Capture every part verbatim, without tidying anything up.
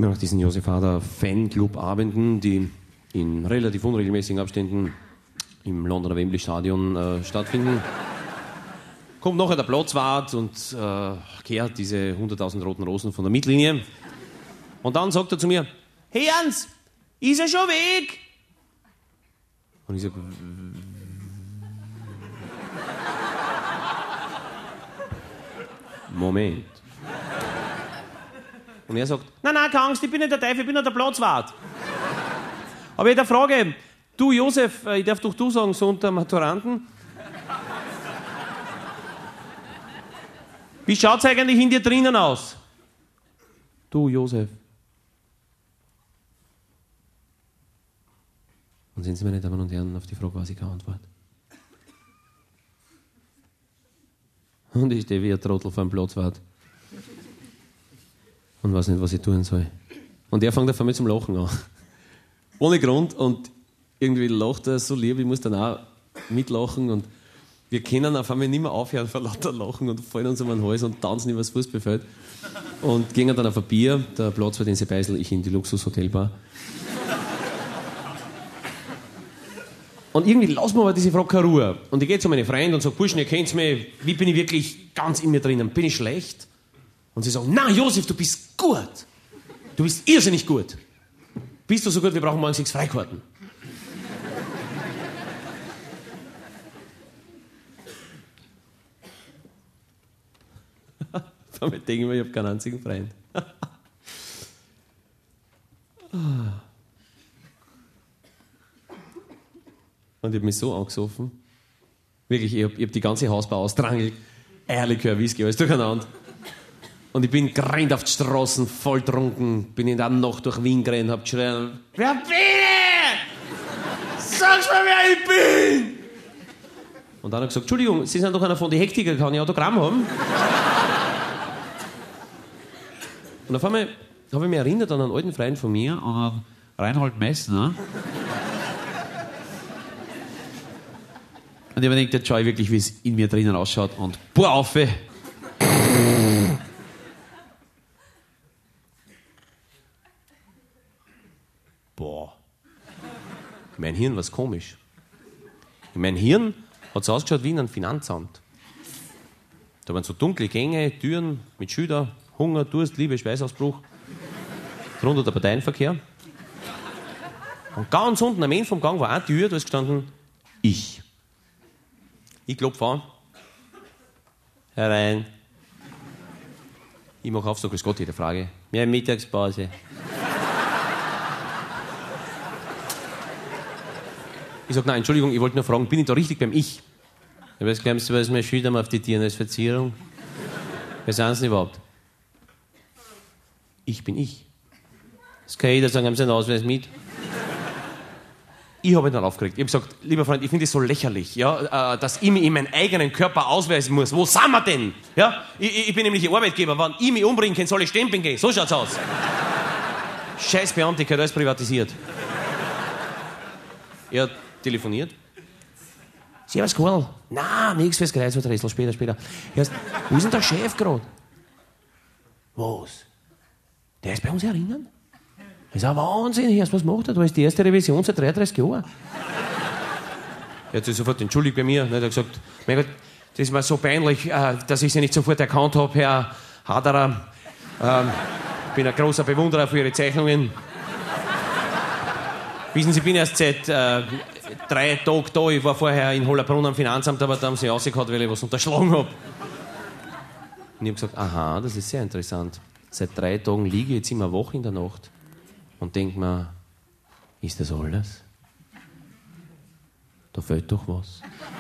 nach diesen Josef Hader Fanclub-Abenden, die in relativ unregelmäßigen Abständen im Londoner Wembley Stadion äh, stattfinden, kommt nachher der Platzwart und äh, kehrt diese hunderttausend roten Rosen von der Mittellinie. Und dann sagt er zu mir, hey Jans, ist er schon weg? Und ich sage, Moment. Und er sagt, nein, nein, keine Angst, ich bin nicht der Teufel, ich bin nur der Platzwart. Aber ich habe eine Frage, du Josef, ich darf doch du sagen, so unter Maturanten. Wie schaut's eigentlich in dir drinnen aus? Du Josef. Und sehen Sie, meine Damen und Herren, auf die Frage weiß ich keine Antwort. Und ich stehe wie ein Trottel vor dem Platzwart. Und weiß nicht, was ich tun soll. Und er fängt auf einmal zum Lachen an. Ohne Grund. Und irgendwie lacht er so lieb, ich muss dann auch mitlachen. Und wir können auf einmal nicht mehr aufhören vor lauter Lachen und fallen uns um den Hals und tanzen über das Fußballfeld. Und gehen dann auf ein Bier, der Platzwart in Seebeisel, ich in die Luxushotelbar. Und irgendwie lassen wir aber diese Frage keine Ruhe. Und ich gehe zu meinen Freunden und sage, Burschen, ihr kennt mich, wie bin ich wirklich ganz in mir drinnen? Bin ich schlecht? Und sie sagen, na Josef, du bist gut. Du bist irrsinnig gut. Bist du so gut, wir brauchen morgen sechs Freikarten. Damit denke ich mir, ich habe keinen einzigen Freund. Und ich habe mich so angesoffen. Wirklich, ich habe hab die ganze Hausbau ausdrangelt. Eierlikör, Whisky, alles durcheinander. Und ich bin gerannt auf die Straßen, voll trunken. Bin in der Nacht durch Wien gerannt, hab geschrien, wer bin ich? Sag's mir, wer ich bin! Und dann hat er gesagt, Entschuldigung, Sie sind doch einer von den Hektiker, kann ich Autogramm haben? Und auf einmal habe ich mich erinnert an einen alten Freund von mir, an Reinhold Messner. Und ich habe mir gedacht, jetzt schaue ich wirklich, wie es in mir drinnen ausschaut. Und boah, auf! Boah. Mein Hirn war komisch. In meinem Hirn hat es ausgeschaut wie in einem Finanzamt. Da waren so dunkle Gänge, Türen mit Schilder, Hunger, Durst, Liebe, Schweißausbruch. Drunter der Parteienverkehr. Und ganz unten am Ende vom Gang war eine Tür, da ist gestanden, ich. Ich klopfe an. Herein. Ich mache auf, so grüß Gott, jede Frage. Mehr Mittagspause. Ich sage, nein, Entschuldigung, ich wollte nur fragen, bin ich da richtig beim Ich? Was glaubst du, was mir Schüler auf die Tieren als Verzierung? Wer sind sie überhaupt? Ich bin ich. Das kann jeder sagen, haben Sie einen Ausweis mit? Ich habe ihn dann aufgeregt. Ich habe gesagt, lieber Freund, ich finde es so lächerlich, ja, dass ich mich in meinen eigenen Körper ausweisen muss. Wo sind wir denn? Ja? Ich, ich bin nämlich Ihr Arbeitgeber. Wenn ich mich umbringen kann, soll ich stempeln gehen. So schaut's aus. Scheiß Beamte, alles privatisiert. Er hat telefoniert. Servus, Karl. Nein, nichts fürs Kreuzworträtsel. Später, später. Erst, wo ist denn der Chef gerade? Was? Der ist bei uns herinnen? Das ist ein Wahnsinn, Herr. Was macht er? Da ist die erste Revision seit dreiunddreißig Jahren. Er hat sich sofort entschuldigt bei mir. Er hat gesagt, mein Gott, das ist mir so peinlich, dass ich Sie nicht sofort erkannt habe, Herr Haderer. Ich bin ein großer Bewunderer für Ihre Zeichnungen. Wissen Sie, ich bin erst seit äh, drei Tagen da. Ich war vorher in Hollabrunn am Finanzamt, aber da haben sie rausgehauen, weil ich was unterschlagen habe. Und ich habe gesagt, aha, das ist sehr interessant. Seit drei Tagen liege ich jetzt immer wach in der Nacht und denke mir, ist das alles? Da fehlt doch was.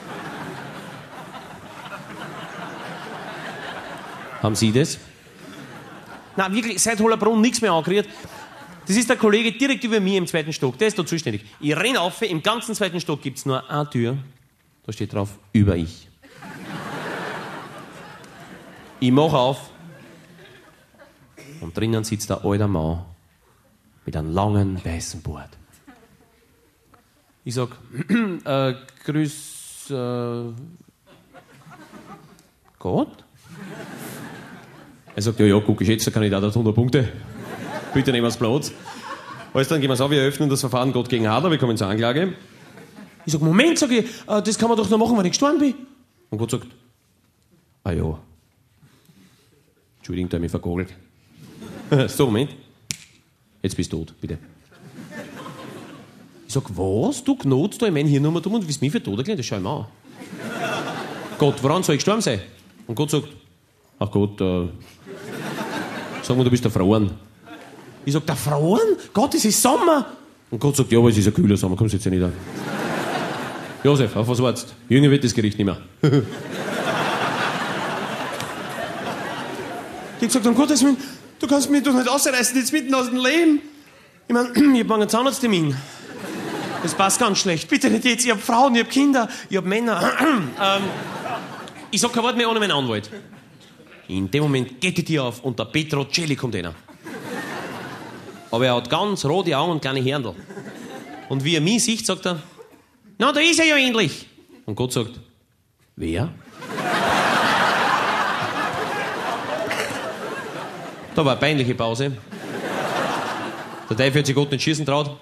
Haben Sie das? Nein, wirklich, seit Hollabrunn nichts mehr angekriegt. Das ist der Kollege direkt über mir im zweiten Stock. Der ist da zuständig. Ich renne auf, im ganzen zweiten Stock gibt es nur eine Tür. Da steht drauf, über ich. Ich mache auf. Und drinnen sitzt der alte Mann mit einem langen, weißen Bart. Ich sag, äh, grüß äh, Gott? Er sagt, ja, ja, gut geschätzter Kandidat hat hundert Punkte. Bitte nehmen Sie Platz. Alles dann gehen wir es auf, wir eröffnen das Verfahren Gott gegen Adler, wir kommen zur Anklage. Ich sag, Moment, sag ich, äh, das kann man doch noch machen, wenn ich gestorben bin. Und Gott sagt, ah ja. Entschuldigung, da hab ich mich verkogelt. So, Moment. Jetzt bist du tot, bitte. Ich sag, was? Du gnotst da in mein Hirn dumm und willst mich für tot erklären? Das schau ich mir an. Gott, woran soll ich gestorben sein? Und Gott sagt, ach Gott, äh, sag mal, du bist erfroren. Ich sag, erfroren? Gott, es ist Sommer. Und Gott sagt, ja, aber es ist ein kühler Sommer, kommst jetzt ja nicht an. Josef, auf was wartest? Jünger wird das Gericht nicht mehr. Ich hab gesagt, um Gottes Willen, du kannst mich doch nicht ausreißen, jetzt mitten aus dem Leben. Ich mein, ich hab morgen einen Zahnarzttermin. Das passt ganz schlecht. Bitte nicht jetzt, ich hab Frauen, ich hab Kinder, ich hab Männer. ähm, ich sag kein Wort mehr ohne meinen Anwalt. In dem Moment geht die Tür auf und der Petro Celli kommt rein. Aber er hat ganz rote Augen und kleine Hirndl. Und wie er mich sieht, sagt er, na, da ist er ja endlich. Und Gott sagt, wer? Da war eine peinliche Pause. Der Teufel hat sich Gott nicht schießen traut. Und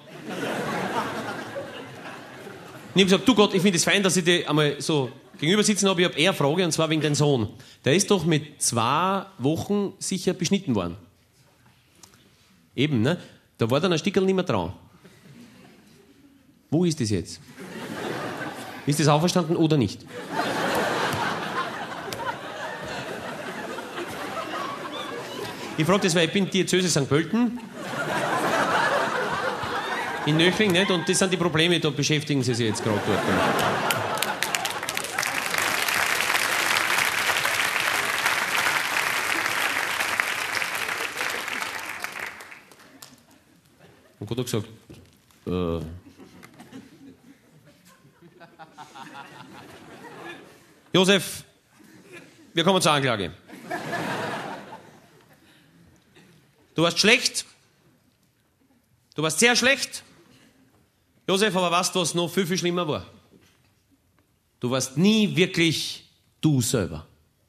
ich hab gesagt, du Gott, ich finde es fein, dass ich dir einmal so gegenüber sitzen habe. Ich habe eher eine Frage, und zwar wegen deinem Sohn. Der ist doch mit zwei Wochen sicher beschnitten worden. Eben, ne? Da war dann ein Stickerl nicht mehr dran. Wo ist das jetzt? Ist das auferstanden oder nicht? Ich frage das, weil ich bin Diözese Sankt Pölten. In Nöchling, nicht? Und das sind die Probleme, da beschäftigen Sie sich jetzt gerade dort. Und Gott hat gesagt, äh, Josef, wir kommen zur Anklage. Du warst schlecht. Du warst sehr schlecht. Josef, aber weißt du, was noch viel, viel schlimmer war? Du warst nie wirklich du selber.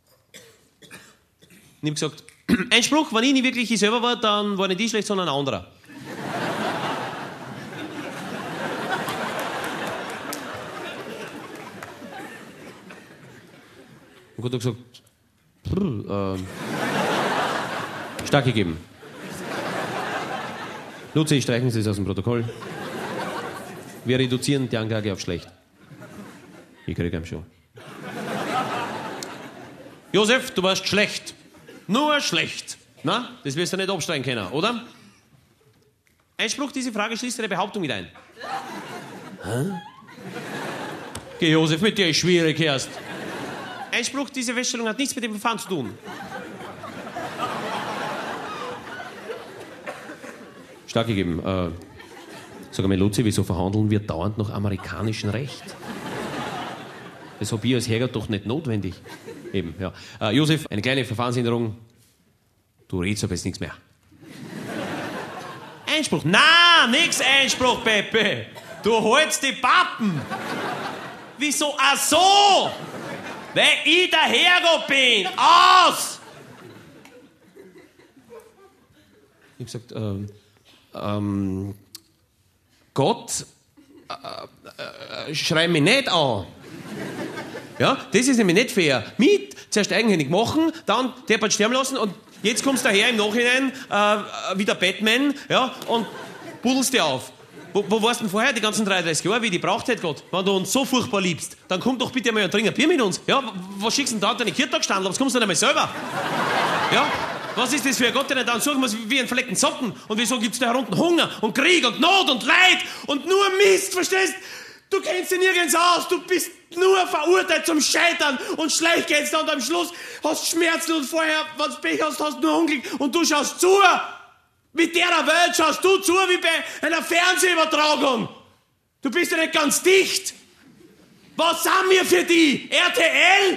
Ich hab gesagt, Einspruch, wenn ich nie wirklich ich selber war, dann war nicht ich schlecht, sondern ein anderer. Und Gott hat gesagt, brr, ähm, stark gegeben. Luzi, streichen Sie es aus dem Protokoll. Wir reduzieren die Anklage auf schlecht. Ich kriege ihn schon. Josef, du warst schlecht. Nur schlecht. Na, das wirst du nicht abstreiten können, oder? Einspruch, diese Frage schließt Ihre Behauptung mit ein. Hä? Geh, Josef, mit dir ist schwierig erst. Einspruch, diese Feststellung hat nichts mit dem Verfahren zu tun. Stark gegeben. Äh, sag mal, Luzi, wieso verhandeln wir dauernd nach amerikanischem Recht? Das habe ich als Herr doch nicht notwendig. Eben, ja. Äh, Josef, eine kleine Verfahrensänderung. Du redest aber jetzt nichts mehr. Einspruch. Na, nix Einspruch, Pepe. Du hältst die Pappen. Wieso? Ach so! Weil ich der Herr bin. Aus! Ich hab gesagt, ähm, ähm, Gott, äh, äh, schrei mich nicht an. Ja, das ist nämlich nicht fair. Mit zuerst eigenhändig machen, dann deppert sterben lassen und jetzt kommst du daher im Nachhinein äh, wie der Batman, ja, und buddelst dir auf. Wo, wo warst du denn vorher, die ganzen dreiunddreißig Jahre, wie die braucht hätte Gott? Wenn du uns so furchtbar liebst, dann komm doch bitte mal und trink ein Bier mit uns. Ja, was schickst du denn da an deine Kirchtag gestanden? Was kommst du denn einmal selber? Ja, was ist das für ein Gott, den dann suchen wir wie einen Flecken Socken? Und wieso gibt's da unten Hunger und Krieg und Not und Leid und nur Mist, verstehst? Du kennst dich nirgends aus, du bist nur verurteilt zum Scheitern und schlecht geht's dann und am Schluss hast Schmerzen und vorher, wenn's Pech hast, hast du nur Unglück und du schaust zu. Mit der Welt schaust du zu wie bei einer Fernsehübertragung. Du bist ja nicht ganz dicht. Was sind wir für die? R T L?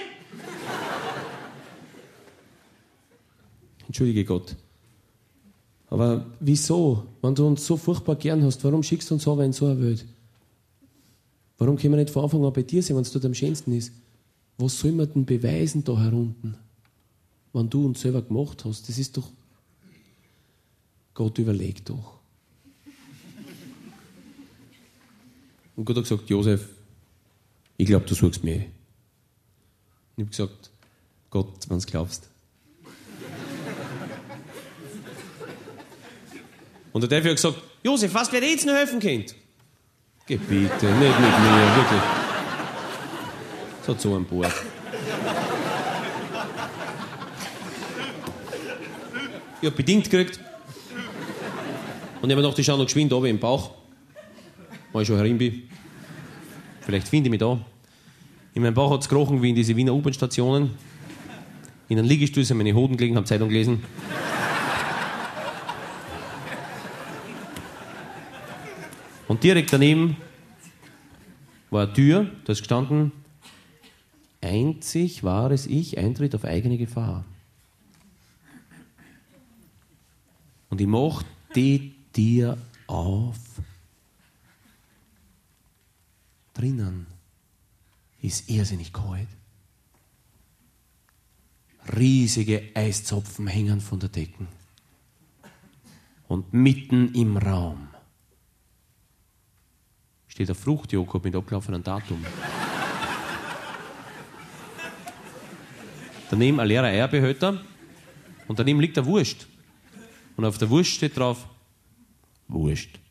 Entschuldige Gott. Aber wieso? Wenn du uns so furchtbar gern hast, warum schickst du uns so in so eine Welt? Warum können wir nicht von Anfang an bei dir sein, wenn es dort am schönsten ist? Was soll man denn beweisen da herunten? Wenn du uns selber gemacht hast, das ist doch... Gott, überleg doch. Und Gott hat gesagt, Josef, ich glaube, du suchst mich. Und ich habe gesagt, Gott, wenn du glaubst. Und der Teufel hat gesagt, Josef, was wird jetzt noch helfen könnt? Geh bitte, nicht mit mir, wirklich. Das hat so ein Bord. Ich habe bedingt gekriegt. Und ich habe mir gedacht, ich schaue noch geschwind runter im Bauch. Weil ich schon herin bin. Vielleicht finde ich mich da. In meinem Bauch hat es gerochen wie in diese Wiener U-Bahn-Stationen. In einem Liegestuhl sind meine Hoden gelegen, habe Zeitung gelesen. Und direkt daneben war eine Tür, da ist gestanden, einzig wahres Ich, Eintritt auf eigene Gefahr. Und ich mach die Tür auf. Drinnen ist irrsinnig kalt. Riesige Eiszapfen hängen von der Decke. Und mitten im Raum steht ein Fruchtjoghurt mit abgelaufenem Datum. Daneben ein leerer Eierbehälter und daneben liegt eine Wurst. Und auf der Wurst steht drauf, Wurst.